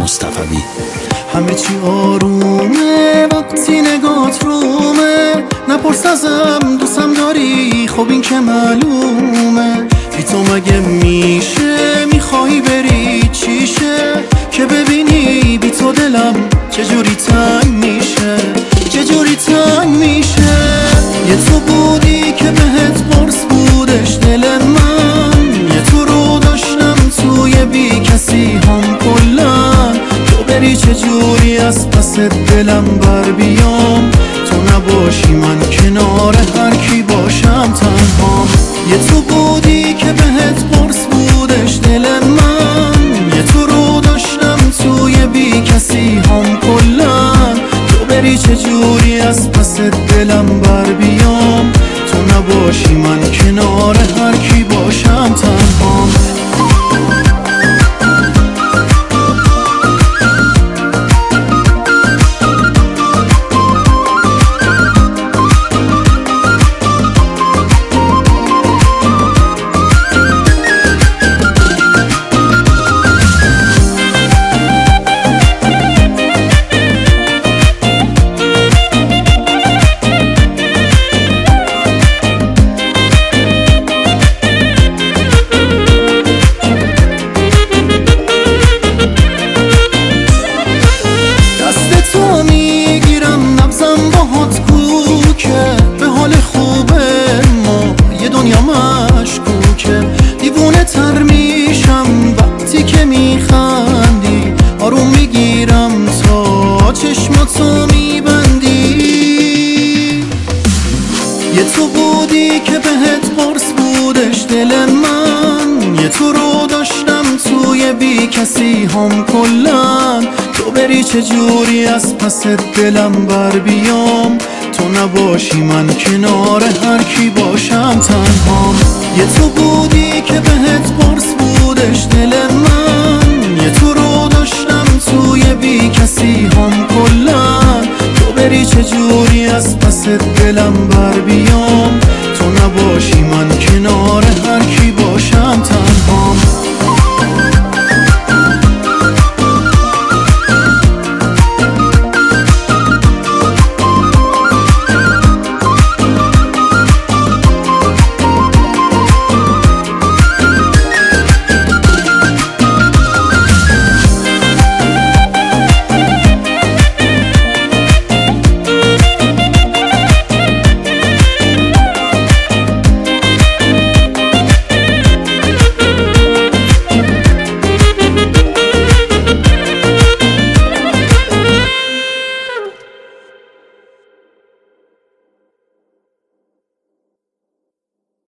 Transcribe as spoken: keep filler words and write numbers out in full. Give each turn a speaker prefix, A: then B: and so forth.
A: مصطفوی.
B: همه چی آرومه وقتی نگات رومه، نپرس ازم دوستم داری خب این که معلومه. بی تو مگه میشه میخوای بری چیشه، که ببینی بی تو دلم چجوری تنگ میشه، چجوری تنگ میشه. یه تو بودی که بهت قرص بودش دل من، یه تو رو داشتم توی بی کسی هم کلن. تو بری چجوری از پس دلم بر بیام، تو نباشی من کنار هر کی باشم تنهام. یه تو بودی که بهت قرص بودش دل من، یه تو رو داشتم توی بی کسی هم کلن. تو بری چجوری از پس دلم بر بیام، تو نباشی من کنار هر کی باشم تنهام. دیوونه تر میشم وقتی که میخندی، آروم میگیرم تا چشماتو میبندی. یه تو بودی که بهت قرص بودش دل من، یه تو رو داشتم توی بی کسی هم کلن. تو بری چجوری از پس دلم بر بیام، تو نباشی من کنار هر کی باشم تنهام. یه تو بودی که بهت قرص بودش دل من، یه تو رو داشتم توی بی کسی هم کلن. تو بری چجوری از پس دلم بر بیام، تو نباشی من کنار هر کی باشم تنهام.